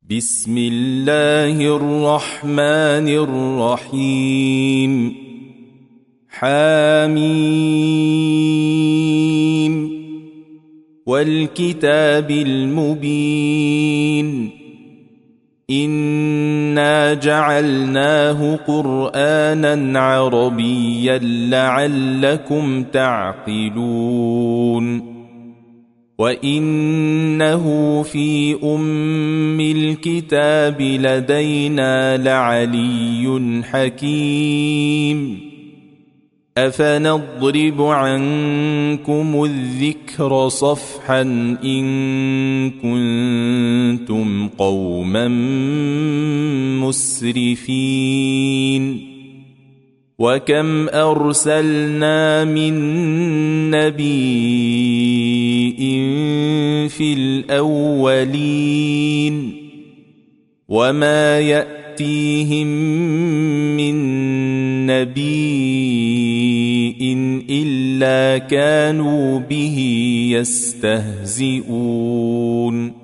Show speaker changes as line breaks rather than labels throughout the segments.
بسم الله الرحمن الرحيم حميم والكتاب المبين إنا جعلناه قرآنا عربيا لعلكم تعقلون وإنه في أم الكتاب لدينا لعلي حكيم أفنضرب عنكم الذكر صفحا إن كنتم قوما مسرفين وكم أرسلنا من نبي في الأولين وما يأتيهم من نبي إلا كانوا به يستهزئون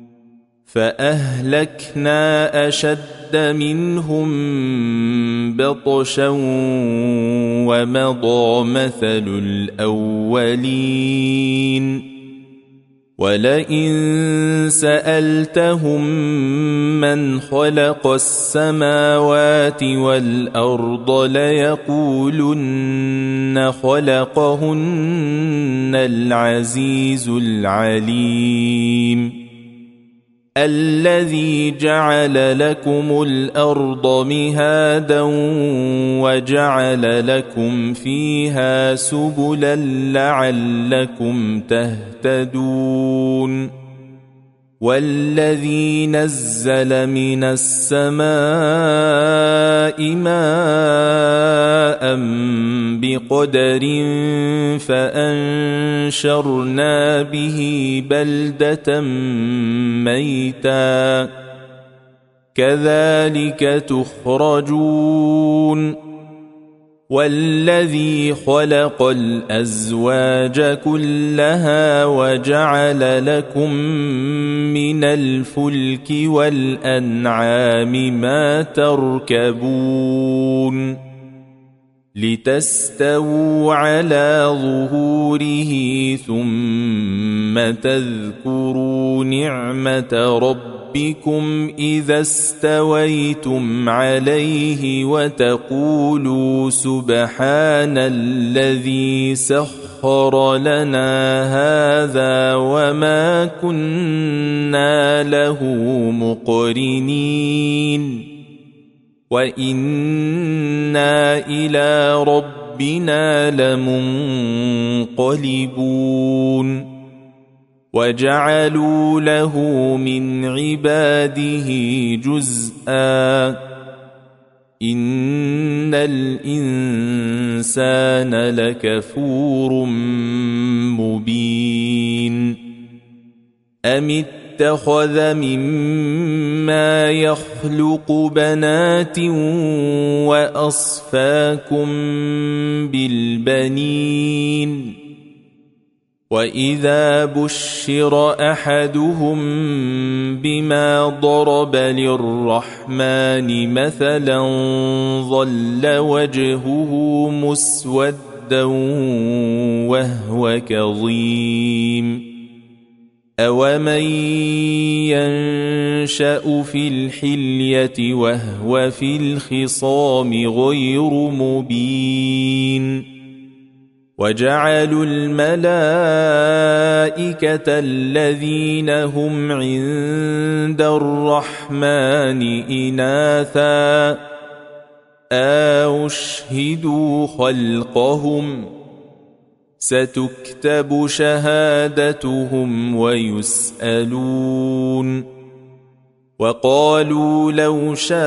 فأهلكنا أشد منهم بطشا ومضى مثل الأولين ولئن سألتهم من خلق السماوات والأرض ليقولن خلقهن العزيز العليم الذي جعل لكم الأرض مهادا وجعل لكم فيها سبلا لعلكم تهتدون والذي نزل من السماء ماء بقدر فأنشرنا به بلدة ميتا كذلك تخرجون والذي خلق الأزواج كلها وجعل لكم من الفلك والأنعام ما تركبون لتستووا على ظهوره ثم تذكروا نعمة ربكم إذا استويتم عليه وتقولوا سبحان الذي سخر لنا هذا وما كنا له مقرنين وإنا إلى ربنا لمنقلبون وجعلوا له من عباده جزءا إن الإنسان لكفور مبين أم اتخذ مما يخلق بنات وأصفاكم بالبنين وإذا بشر أحدهم بما ضرب للرحمن مثلا ظل وجهه مسودا وهو كظيم أومن ينشأ في الحلية وهو في الخصام غير مبين وجعلوا الملائكة الذين هم عند الرحمن إناثا أشهدوا خلقهم ستكتب شهادتهم ويسألون وقالوا لو شاء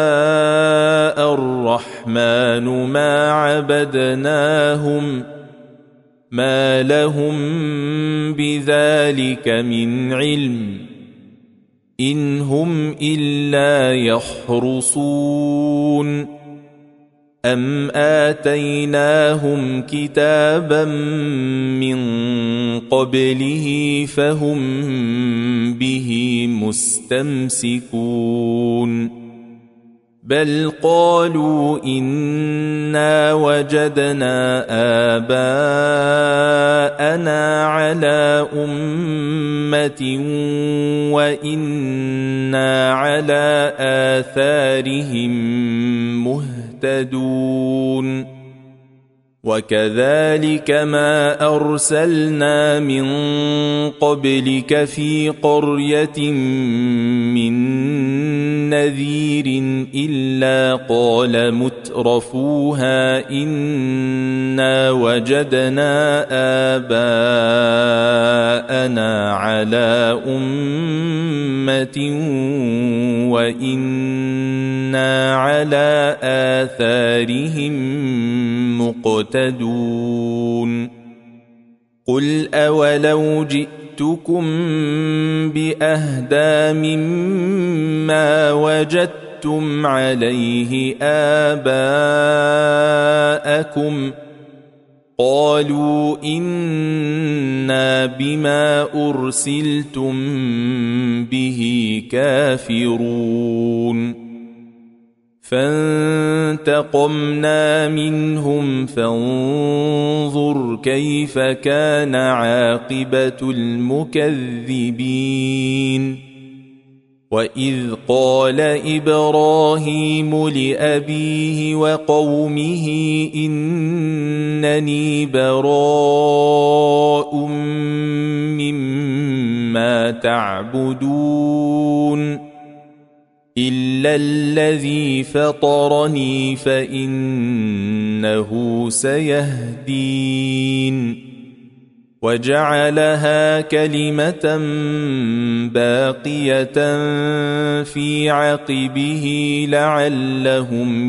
الرحمن ما عبدناهم ما لهم بذلك من علم إن هم إلا يخرصون أم آتيناهم كتابا من قبله فهم به مستمسكون بل قالوا إنا وجدنا آباءنا على أمة وإنا على آثارهم مهتدون وكذلك ما أرسلنا من قبلك في قرية من نذير إلا قال مترفوها إنا وجدنا آباءنا على أمة وإنا على آثارهم مقتدون قل أولو جئتكم بأهدى مما وجدتم عليه آباءكم قالوا إنا بما أرسلتم به كافرون فانتقمنا منهم فانظر كيف كان عاقبة المكذبين وإذ قال إبراهيم لأبيه وقومه إنني براء مما تعبدون إلا الذي فطرني فإنه سيهدين وجعلها كلمة باقية في عقبه لعلهم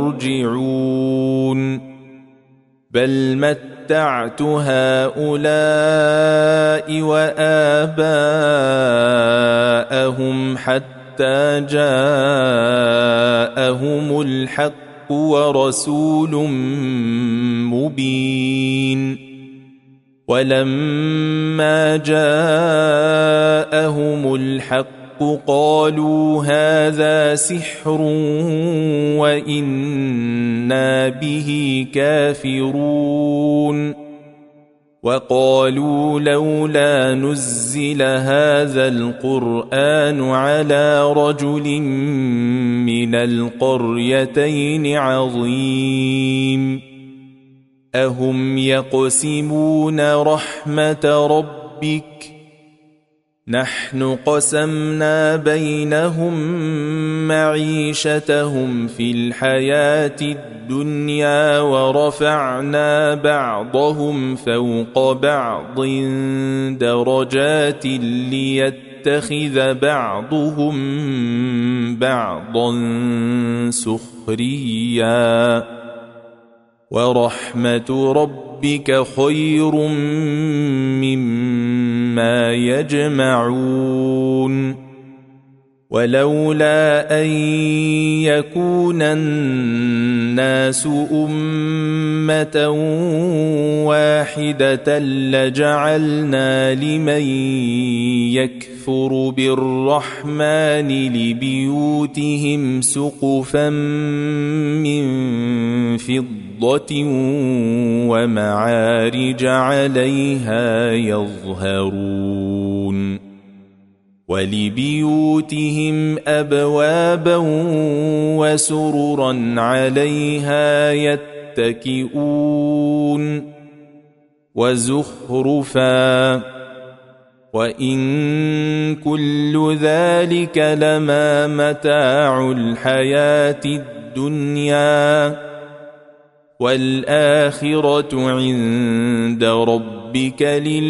يرجعون بل متعت هؤلاء وآباءهم حتى جاءهم الحق ورسول مبين ولما جاءهم الحق قالوا هذا سحر وإنا به كافرون وقالوا لولا نزل هذا القرآن على رجل من القريتين عظيم أهم يقسمون رحمة ربك نحن قسمنا بينهم معيشتهم في الحياة الدنيا ورفعنا بعضهم فوق بعض درجات ليتخذ بعضهم بعضا سخريا ورحمة ربك خير مما يجمعون ولولا أن يكون الناس أمة واحدة لجعلنا لمن يكفر بالرحمن لبيوتهم سقفا من فضة ومعارج عليها يظهرون ولبيوتهم أبوابا وسررا عليها يتكئون وزخرفا وإن كل ذلك لما متاع الحياة الدنيا والآخرة عند ربك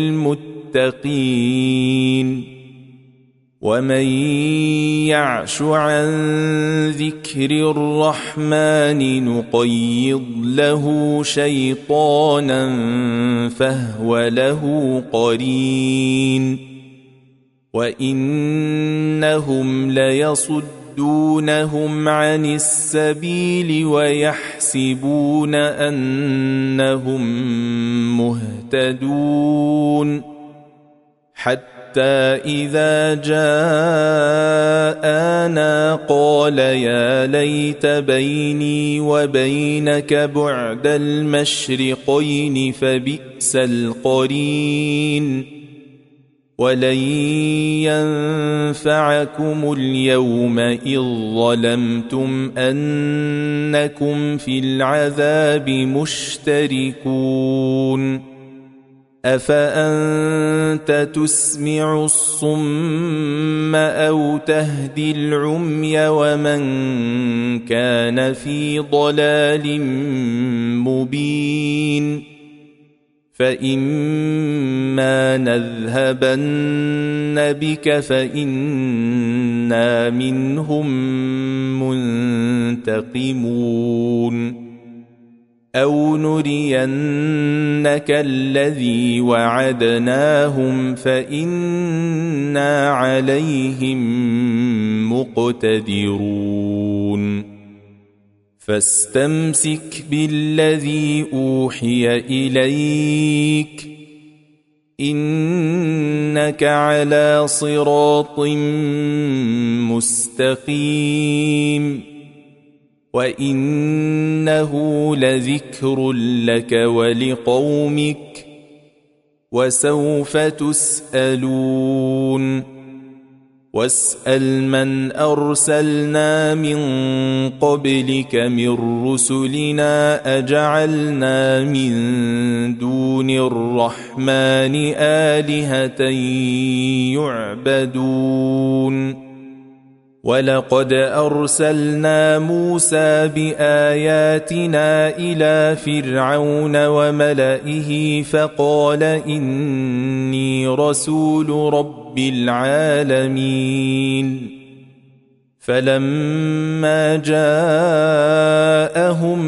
للمتقين ومن يعش عن ذكر الرحمن نقيض له شيطانا فهو له قرين وإنهم ليصدونهم ويصدونهم عن السبيل ويحسبون أنهم مهتدون حتى إذا جاءنا قال يا ليت بيني وبينك بعد المشرقين فبئس القرين ولن ينفعكم اليوم إذ ظلمتم أنكم في العذاب مشتركون أفأنت تسمع الصم أو تهدي العمي ومن كان في ضلال مبين فإما نذهبن بك فإنا منهم منتقمون أو نرينك الذي وعدناهم فإنا عليهم مقتدرون فاستمسك بالذي أوحي إليك إنك على صراط مستقيم وإنه لذكر لك ولقومك وسوف تسألون واسأل من أرسلنا من قبلك من رسلنا أجعلنا من دون الرحمن آلهة يعبدون ولقد أرسلنا موسى بآياتنا إلى فرعون وملئه فقال إني رسول رب العالمين فلما جاءهم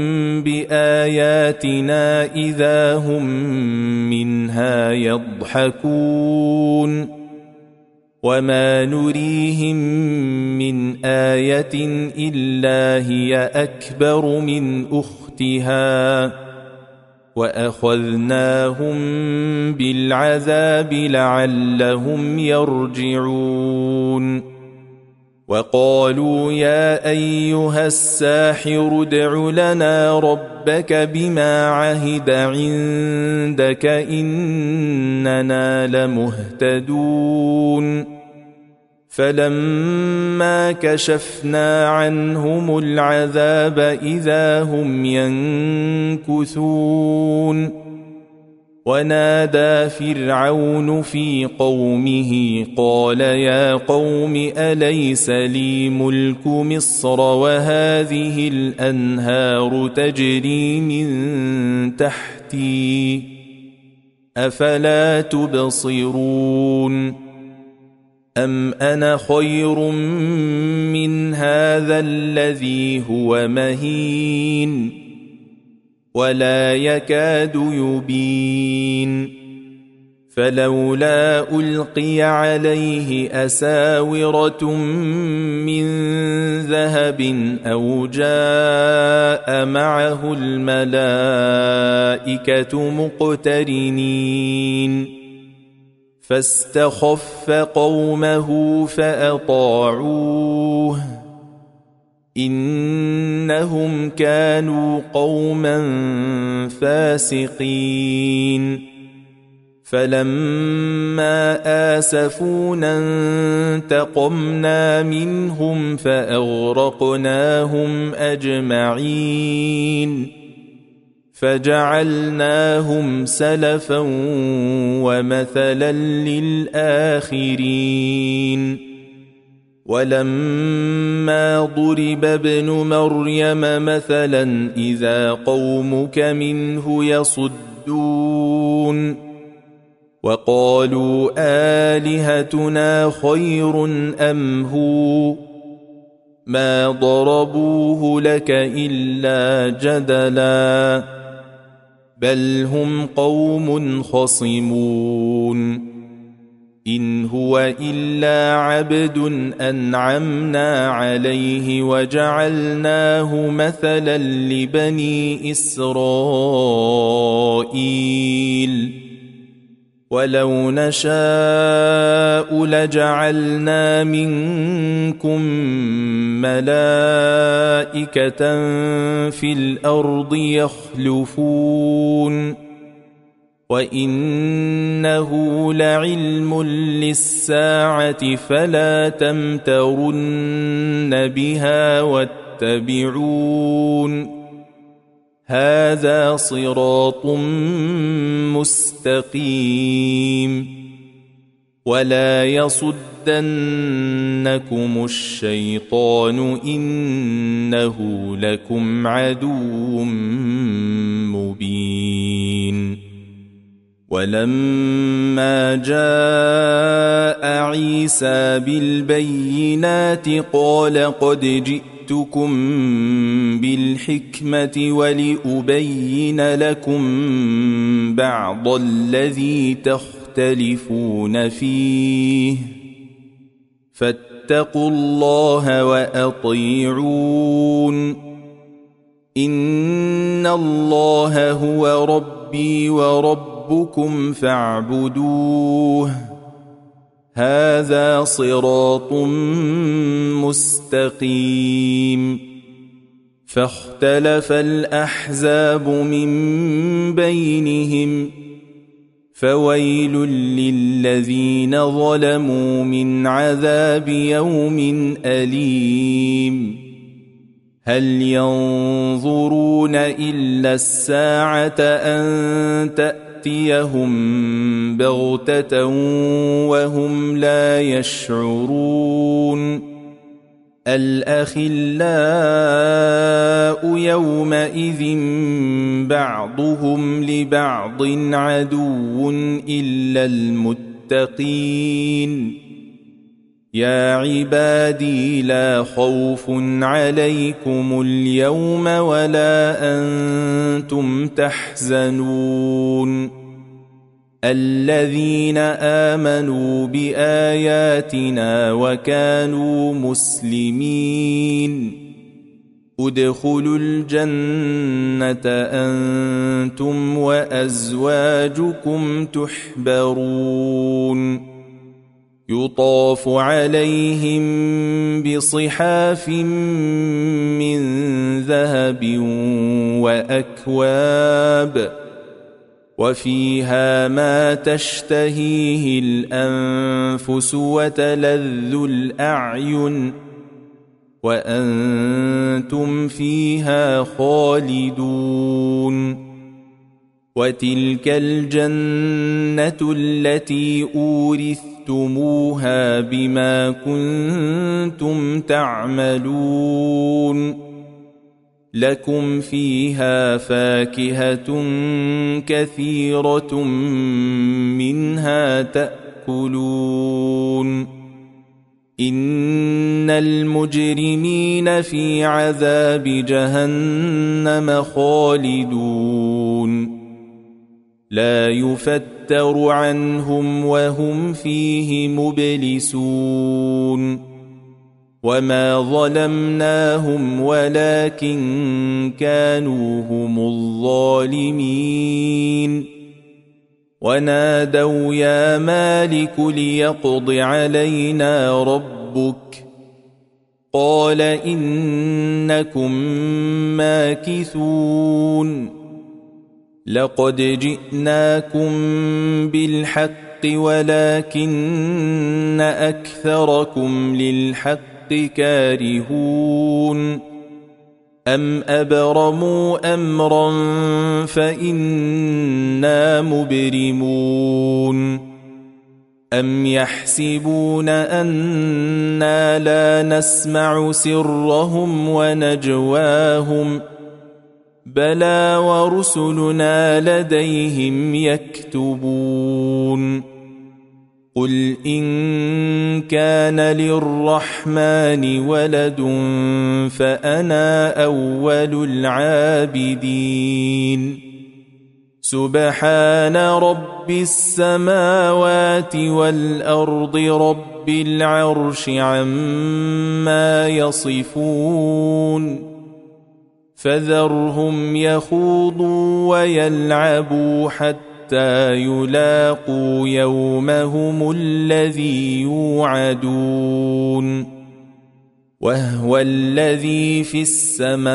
بآياتنا إذا هم منها يضحكون وما نريهم من آية إلا هي أكبر من أختها وأخذناهم بالعذاب لعلهم يرجعون وقالوا يا أيها الساحر ادع لنا ربك بما عهد عندك إننا لمهتدون فلما كشفنا عنهم العذاب إذا هم ينكثون ونادى فرعون في قومه قال يا قوم أليس لي ملك مصر وهذه الأنهار تجري من تحتي أفلا تبصرون أم أنا خير من هذا الذي هو مهين ولا يكاد يبين فلولا ألقي عليه أساورة من ذهب أو جاء معه الملائكة مقترنين فاستخف قومه فأطاعوه إنهم كانوا قوما فاسقين فلما آسفونا انتقمنا منهم فأغرقناهم أجمعين فجعلناهم سلفا ومثلا للآخرين ولما ضرب ابن مريم مثلا إذا قومك منه يصدون وقالوا آلهتنا خير أم هو ما ضربوه لك إلا جدلا بل هم قوم خصمون إن هو إلا عبد أنعمنا عليه وجعلناه مثلا لبني إسرائيل ولو نشاء لجعلنا منكم ملائكة في الأرض يخلفون وإنه لعلم للساعة فلا تمترن بها واتبعون هذا صراط مستقيم ولا يصدنكم الشيطان إنه لكم عدو مبين ولما جاء عيسى بالبينات قال قد جئتكم بالحكمة ولأبين لكم بعض الذي تختلفون فيه فاتقوا الله وأطيعون إن الله هو ربي وربكم فاعبدوه هذا صراط مستقيم فاختلف الأحزاب من بينهم فويل للذين ظلموا من عذاب يوم أليم هل ينظرون إلا الساعة أن تأتيهم بغتة وهم لا يشعرون الأخلاء يومئذ بعضهم لبعض عدو إلا المتقين يا عبادي لا خوف عليكم اليوم ولا أنتم تحزنون الذين آمنوا بآياتنا وكانوا مسلمين ادخلوا الجنة أنتم وأزواجكم تحبرون يطاف عليهم بصحاف من ذهب وأكواب وفيها ما تشتهيه الأنفس وتلذ الأعين وأنتم فيها خالدون وتلك الجنة التي أورثتموها بما كنتم تعملون لكم فيها فاكهة كثيرة منها تأكلون إن المجرمين في عذاب جهنم خالدون لا يفتر عنهم وهم فيه مبلسون وما ظلمناهم ولكن كانوا هم الظالمين ونادوا يا مالك ليقض علينا ربك قال إنكم ماكثون لقد جئناكم بالحق ولكن أكثركم للحق كارهون أم أبرموا أمرا فإنا مبرمون أم يحسبون أنا لا نسمع سرهم ونجواهم بلى ورسلنا لديهم يكتبون قل إن كان للرحمن ولد فأنا أول العابدين سبحان رب السماوات والأرض رب العرش عما يصفون فذرهم يخوضوا ويلعبوا حتى يلاقوا يومهم الذي يوعدون وهو الذي في السماء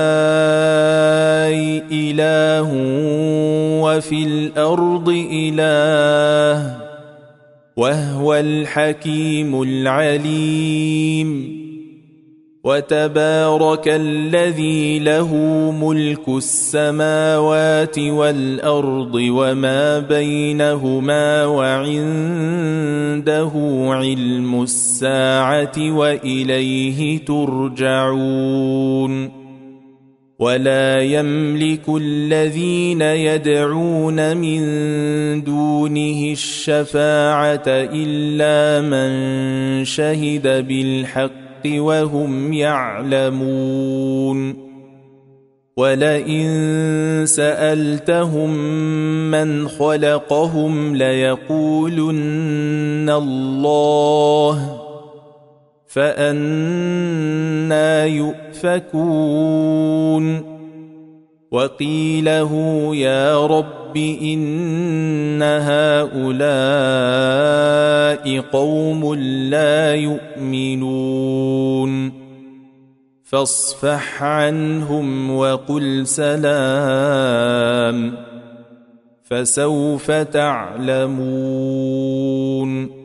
إله وفي الأرض إله وهو الحكيم العليم وتبارك الذي له ملك السماوات والأرض وما بينهما وعنده علم الساعة وإليه ترجعون ولا يملك الذين يدعون من دونه الشفاعة إلا من شهد بالحق وهم يعلمون ولئن سألتهم من خلقهم ليقولن الله فأنى يؤفكون وقيله يا رب إن هؤلاء قوم لا يؤمنون فاصفح عنهم وقل سلام فسوف تعلمون